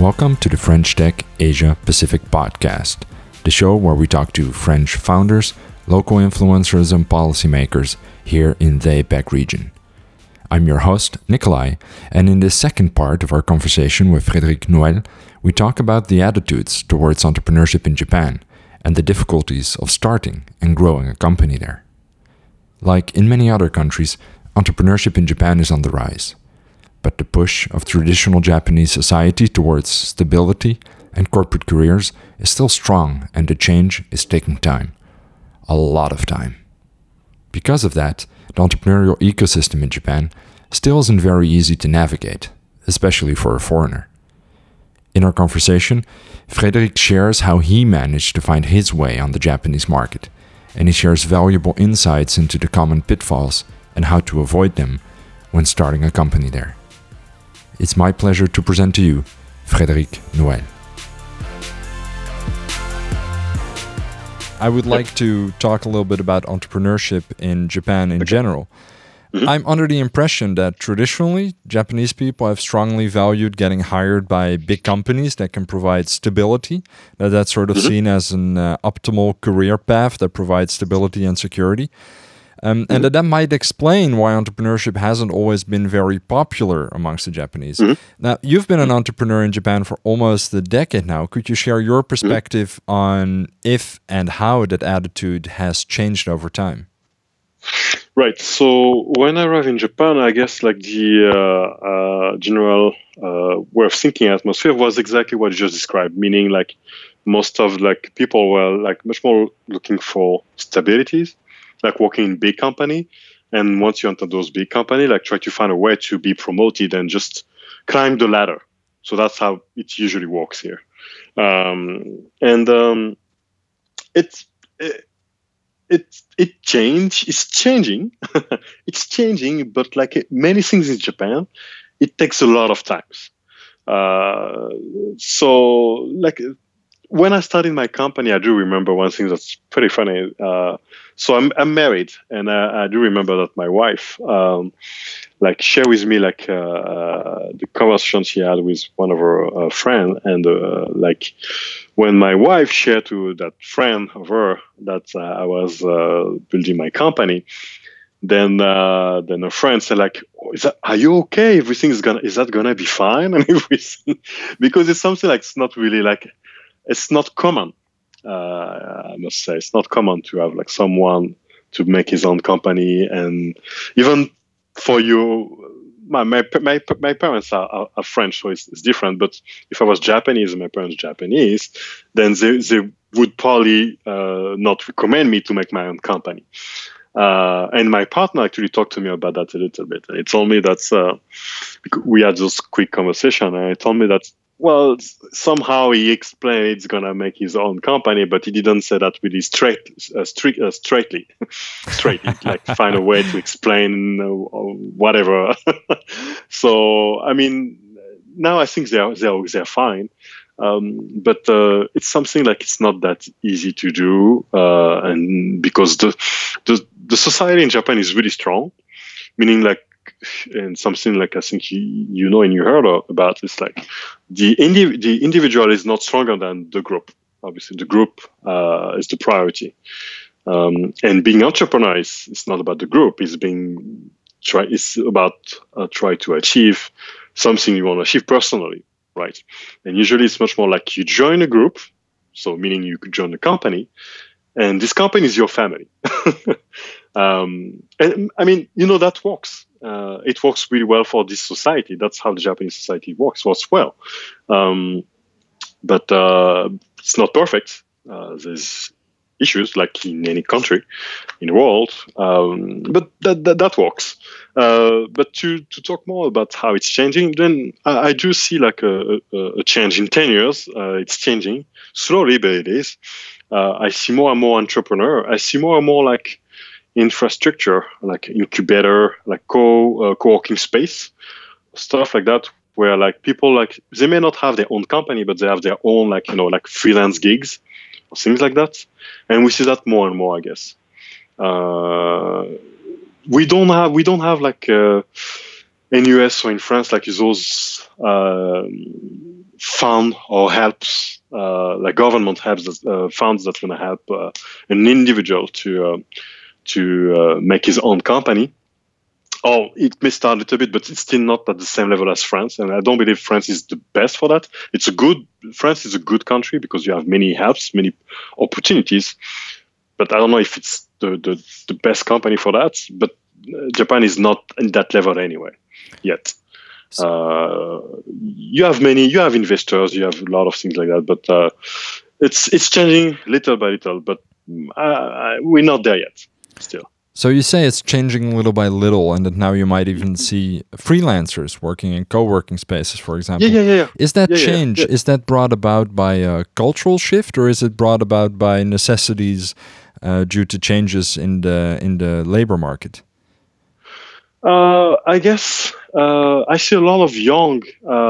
Welcome to the French Tech Asia Pacific podcast, the show where we talk to French founders, local influencers, and policymakers here in the APAC region. I'm your host, Nikolai, and in this second part of our conversation with Frédéric Noël, we talk about the attitudes towards entrepreneurship in Japan and the difficulties of starting and growing a company there. Like in many other countries, entrepreneurship in Japan is on the rise. But the push of traditional Japanese society towards stability and corporate careers is still strong, and the change is taking time. A lot of time. Because of that, the entrepreneurial ecosystem in Japan still isn't very easy to navigate, especially for a foreigner. In our conversation, Frédéric shares how he managed to find his way on the Japanese market, and he shares valuable insights into the common pitfalls and how to avoid them when starting a company there. It's my pleasure to present to you Frédéric Noël. I would like to talk a little bit about entrepreneurship in Japan in general. Mm-hmm. I'm under the impression that traditionally, Japanese people have strongly valued getting hired by big companies that can provide stability. That's sort of seen as an optimal career path that provides stability and security. And that might explain why entrepreneurship hasn't always been very popular amongst the Japanese. Now, you've been an entrepreneur in Japan for almost a decade now. Could you share your perspective on if and how that attitude has changed over time? Right. So when I arrived in Japan, I guess like the general way of thinking atmosphere was exactly what you just described, meaning like most of like people were like much more looking for stabilities, like working in big company. And once you enter those big company, like try to find a way to be promoted and just climb the ladder. So that's how it usually works here. It's changing. It's changing, but like many things in Japan, it takes a lot of time. So like when I started my company, I do remember one thing that's pretty funny. So I'm married, and I do remember that my wife like shared with me like the conversation she had with one of her friends, and like when my wife shared to that friend of her that I was building my company, then her friend said like, "Are you okay? Is that gonna be fine?" And everything, because it's something like it's not really like. It's not common, I must say. It's not common to have like someone to make his own company, and even for you, my parents are French, so it's different. But if I was Japanese and my parents Japanese, then they would probably not recommend me to make my own company. And my partner actually talked to me about that a little bit. And he told me that we had this quick conversation, and he told me that. Well, somehow he explained it's gonna make his own company, but he didn't say that really straightly. Like find a way to explain whatever. So I mean, now I think they're fine, but it's something like it's not that easy to do, and because the society in Japan is really strong, meaning like. And something like I think you know and you heard about is like the individual is not stronger than the group. Obviously, the group is the priority, and being entrepreneur is not about the group. It's about try to achieve something you want to achieve personally, right? And usually it's much more like you join a group, so meaning you could join a company, and this company is your family. And I mean, that works. It works really well for this society. That's how the Japanese society works well. But it's not perfect. There's issues like in any country in the world. But that works. But to talk more about how it's changing, then I do see like a change in 10 years. It's changing slowly, but it is. I see more and more entrepreneur. I see more and more like infrastructure, like incubator, like co-working space, stuff like that, where like people like they may not have their own company, but they have their own like like freelance gigs or things like that, and we see that more and more, I guess. We don't have like in US or in France like those fund or helps, like government helps funds that's going to help an individual to make his own company. Oh, it may start a little bit, but it's still not at the same level as France. And I don't believe France is the best for that. France is a good country because you have many helps, many opportunities. But I don't know if it's the best company for that. But Japan is not in that level anyway yet. You have investors, you have a lot of things like that. But it's changing little by little. But we're not there yet still. So you say it's changing little by little, and that now you might even see freelancers working in co-working spaces, for example. Yeah. Is that change? Yeah. Is that brought about by a cultural shift, or is it brought about by necessities due to changes in the labor market? I guess I see a lot of young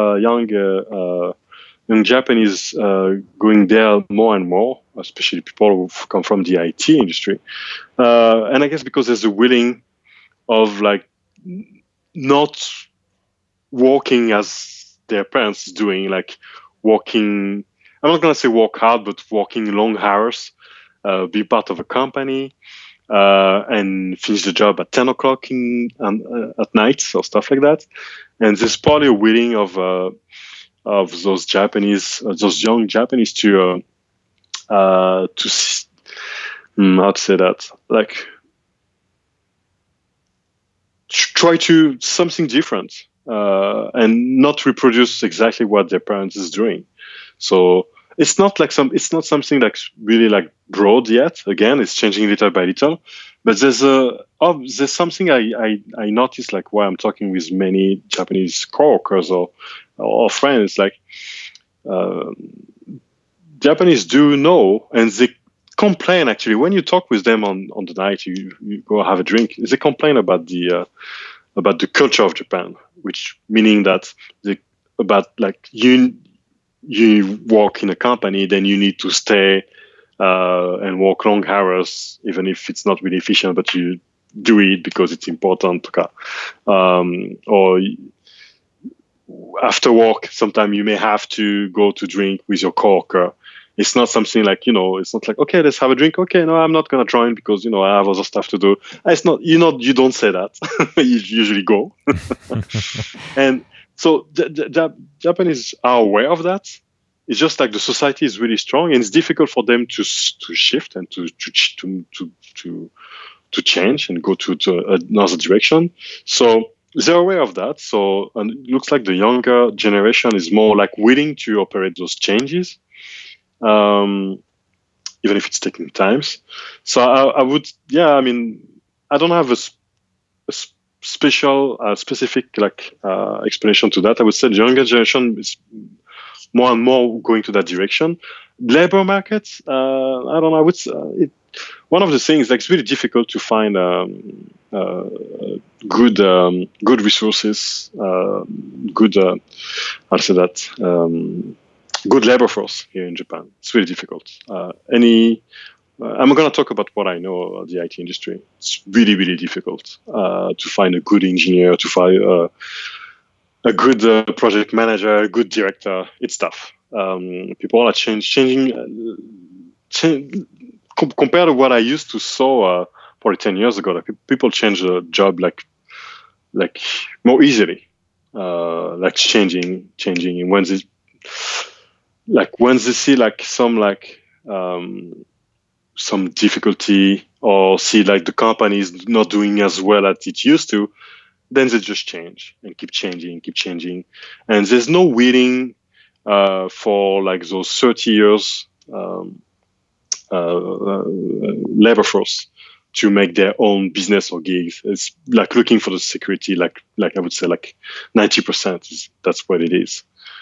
Japanese going there more and more, especially people who come from the IT industry. And I guess because there's a willing of like not working as their parents doing, like working, I'm not going to say work hard, but working long hours, be part of a company, and finish the job at 10 o'clock at night or stuff like that. And there's probably a willing of those young Japanese to how to say that, like try to something different and not reproduce exactly what their parents is doing. So it's not something that's really like broad yet. Again, it's changing little by little. But there's something I noticed, like while I'm talking with many Japanese coworkers or friends, like Japanese do know, and they complain actually when you talk with them on the night, you go have a drink. They complain about the culture of Japan, which meaning that you work in a company, then you need to stay and work long hours, even if it's not really efficient, but you do it because it's important. Or after work, sometimes you may have to go to drink with your coworker. It's not something like, it's not like, okay, let's have a drink. Okay, no, I'm not going to join because, I have other stuff to do. It's not, you don't say that. You usually go. And so the Japanese are aware of that. It's just like the society is really strong, and it's difficult for them to shift and to change and go to another direction. So they're aware of that. So, and it looks like the younger generation is more like willing to operate those changes, even if it's taking times. So I would, I don't have a specific explanation to that. I would say the younger generation is more and more going to that direction. Labor markets, I don't know. I would one of the things, like, it's really difficult to find good resources, good labor force here in Japan. It's really difficult. I'm going to talk about what I know of the IT industry. It's really, really difficult to find a good engineer, to find a good project manager, a good director. It's tough. People are changing. Compared to what I used to saw probably 10 years ago, like people change a job like more easily, like changing. And when they see like some difficulty, or see like the company is not doing as well as it used to, then they just change and keep changing. And there's no waiting for like those 30 years labor force to make their own business or gigs. It's like looking for the security, like I would say like 90%. That's what it is.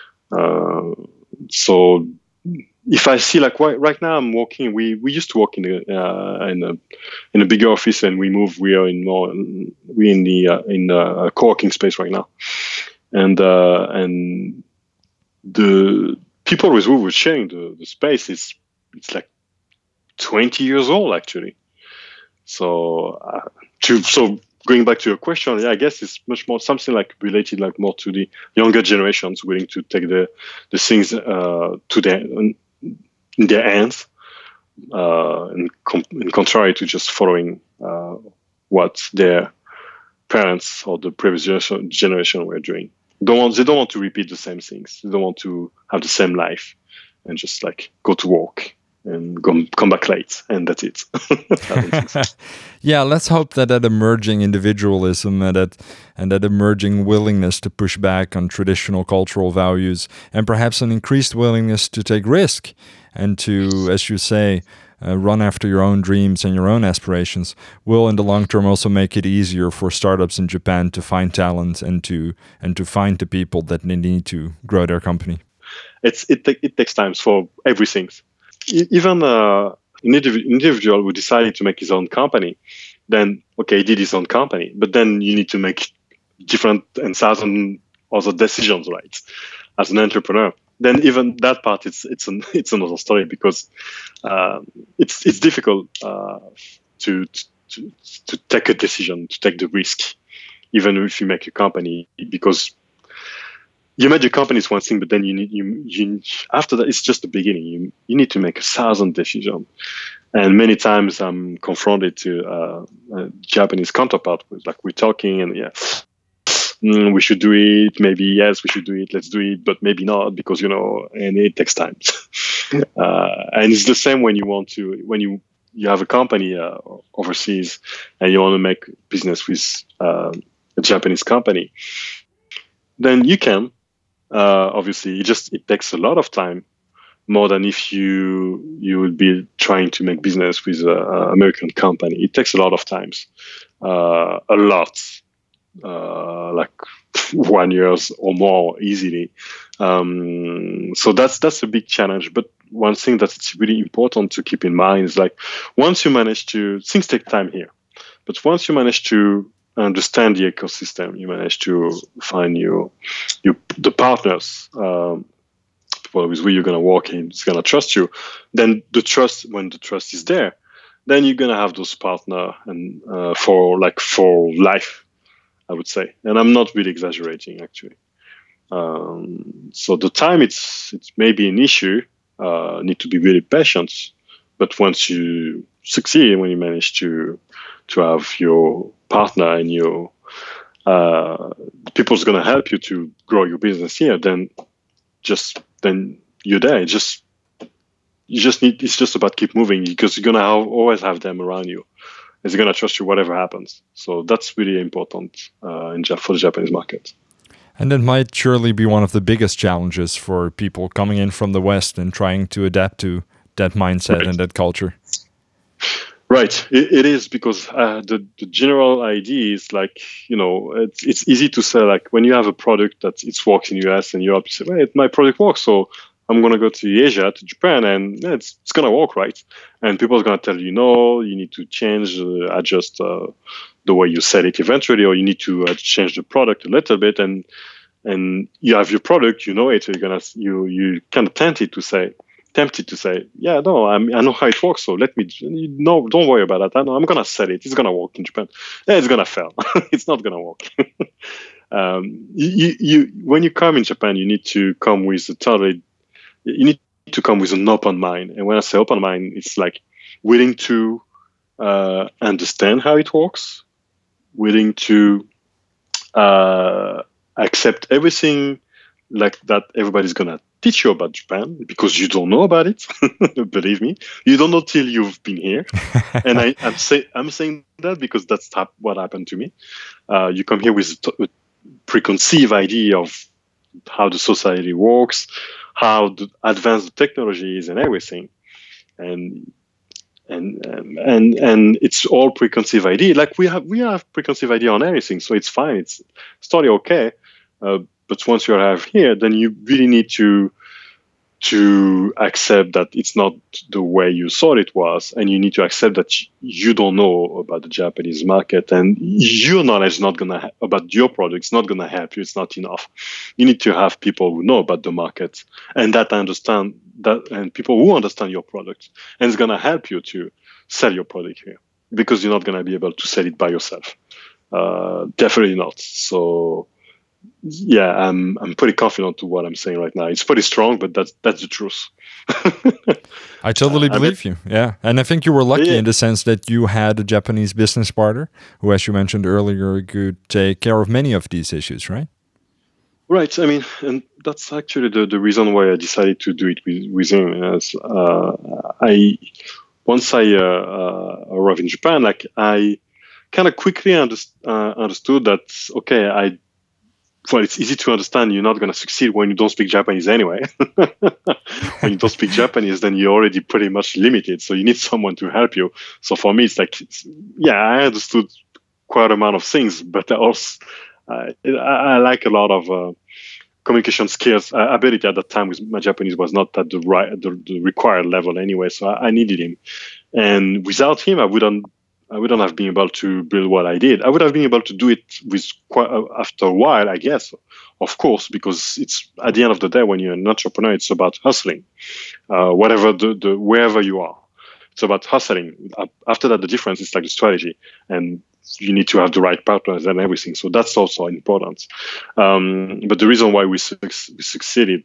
So if I see like right now I'm working, we used to work in a bigger office, and we moved. We're in the co-working space right now, and the people with who we're sharing the space it's like 20 years old actually. So going back to your question, yeah, I guess it's much more something like related, like more to the younger generations willing to take the things to their in their hands, in contrary to just following what their parents or the previous generation were doing. They don't want to repeat the same things. They don't want to have the same life and just like go to work and come back late, and that's it. I don't think so. Yeah, let's hope that emerging individualism and that emerging willingness to push back on traditional cultural values, and perhaps an increased willingness to take risk and to, as you say, run after your own dreams and your own aspirations, will in the long term also make it easier for startups in Japan to find talent and to find the people that they need to grow their company. It takes time for everything. Even an individual who decided to make his own company, then okay, he did his own company, but then you need to make different and thousand other decisions, right? As an entrepreneur, then even that part it's another story, because it's difficult to take a decision, to take the risk, even if you make a company, because you made your company is one thing, but then you after that it's just the beginning. You need to make 1,000 decisions, and many times I'm confronted to a Japanese counterpart with, like, we're talking and we should do it. Maybe yes, we should do it. Let's do it, but maybe not, because and it takes time. And it's the same when you have a company overseas and you want to make business with a Japanese company. Then you can. Obviously, it takes a lot of time, more than if you would be trying to make business with an American company. It takes a lot of times, a lot, like 1 year or more easily. So that's a big challenge. But one thing that's really important to keep in mind is, like, once you manage to, things take time here, but once you manage to understand the ecosystem, you manage to find the partners, people with who you're going to work in, is going to trust you. Then when the trust is there, then you're going to have those partners and for life, I would say. And I'm not really exaggerating, actually. So the time it's maybe an issue. Need to be really patient, but once you succeed, when you manage to have your partner and your people's going to help you to grow your business here, then you're there. It's just about keep moving, because you're going to always have them around you, and they're going to trust you whatever happens. So that's really important for the Japanese market. And that might surely be one of the biggest challenges for people coming in from the West and trying to adapt to that mindset, right, and that culture. Right, it is, because the general idea is, like, it's easy to say, like, when you have a product that it works in US and Europe, you say, well, my product works, so I'm going to go to Asia, to Japan, and it's going to work, right? And people are going to tell you, no, you need to change, adjust the way you sell it eventually, or you need to change the product a little bit, and you have your product, so you kind of tempted to say, yeah, no, I know how it works, so don't worry about that. I'm going to sell it. It's going to work in Japan. Yeah, it's going to fail. It's not going to work. When you come in Japan, you need to come with an open mind. And when I say open mind, it's like willing to understand how it works, willing to accept everything like that everybody's going to teach you about Japan, because you don't know about it. Believe me, you don't know till you've been here. And I'm saying that because that's what happened to me. You come here with a preconceived idea of how the society works, how advanced the technology is, and everything, and it's all preconceived idea. Like we have preconceived idea on everything, so it's fine. It's totally okay. But once you arrive here, then you really need to accept that it's not the way you thought it was, and you need to accept that you don't know about the Japanese market, and your knowledge about your product is not gonna help you. It's not enough. You need to have people who know about the market and that understand that, and people who understand your product, and it's gonna help you to sell your product here, because you're not gonna be able to sell it by yourself. Definitely not. So yeah, I'm pretty confident to what I'm saying right now. It's pretty strong, but that's the truth. I totally believe you. Yeah. And I think you were lucky in the sense that you had a Japanese business partner who, as you mentioned earlier, could take care of many of these issues, right? Right. I mean, and that's actually the reason why I decided to do it with him. As once I arrived in Japan, like I kind of quickly understood that, okay, well, it's easy to understand you're not going to succeed when you don't speak Japanese anyway. When you don't speak Japanese, then you're already pretty much limited. So you need someone to help you. So for me, it's like, I understood quite a amount of things, but also I like a lot of communication skills. Ability at that time with my Japanese was not at the required level anyway. So I needed him, and without him, I wouldn't have been able to build what I did. I would have been able to do it with after a while, I guess, of course, because it's at the end of the day, when you're an entrepreneur, it's about hustling, wherever you are. It's about hustling. After that, the difference is like the strategy, and you need to have the right partners and everything. So that's also important. But the reason why we succeeded,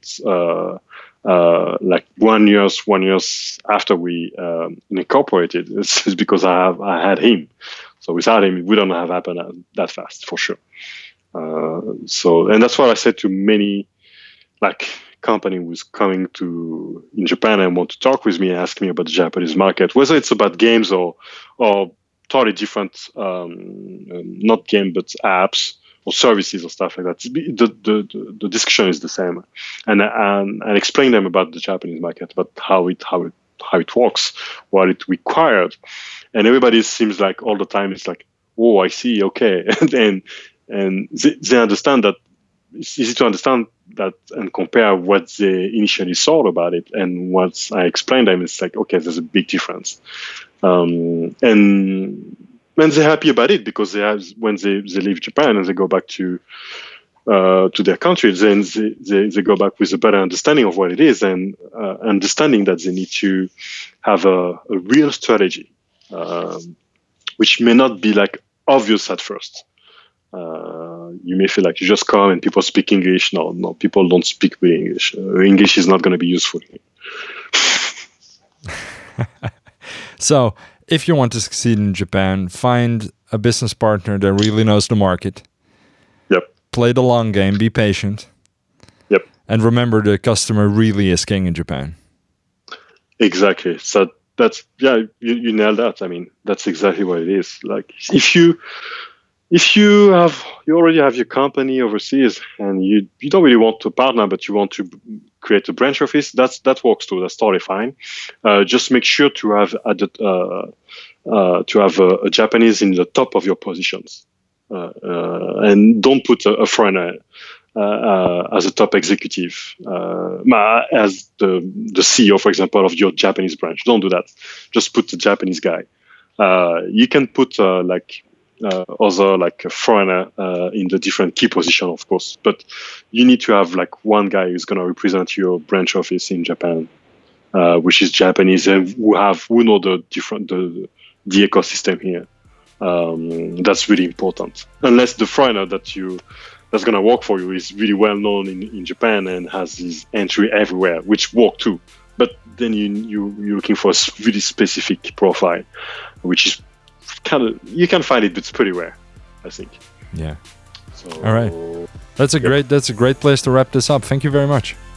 like 1 year after we incorporated, is because I had him. So without him, it wouldn't have happened that fast, for sure. And that's what I said to many, like, company who's coming in Japan and want to talk with me, ask me about the Japanese market, whether it's about games or totally different, not game, but apps or services or stuff like that. The discussion is the same, and explain them about the Japanese market, about how it works, what it required, and everybody seems like all the time it's like, oh, I see, okay, and they understand that. It's easy to understand that and compare what they initially thought about it and what I explained them. It's like, okay, there's a big difference. And they're happy about it because when they leave Japan and they go back to their country, then they go back with a better understanding of what it is and understanding that they need to have a real strategy, which may not be like obvious at first. You may feel like you just come and people speak English. No, people don't speak with English. English is not going to be useful. So, if you want to succeed in Japan, find a business partner that really knows the market. Yep. Play the long game, be patient. Yep. And remember, the customer really is king in Japan. Exactly. So that's, you nailed that. I mean, that's exactly what it is. Like, if you already have your company overseas and you don't really want to partner, but you want to create a branch office, that works too. That's totally fine. Just make sure to have a Japanese in the top of your positions, and don't put a foreigner as a top executive, as the CEO, for example, of your Japanese branch. Don't do that. Just put the Japanese guy. You can put other like a foreigner in the different key position, of course, but you need to have like one guy who's going to represent your branch office in Japan, which is Japanese and who know the ecosystem here. That's really important. Unless the foreigner that's going to work for you is really well known in Japan and has his entry everywhere, which work too. But then you're looking for a really specific profile, which is you can find it, but it's pretty rare, I think. Yeah. So, all right. That's a great place to wrap this up. Thank you very much.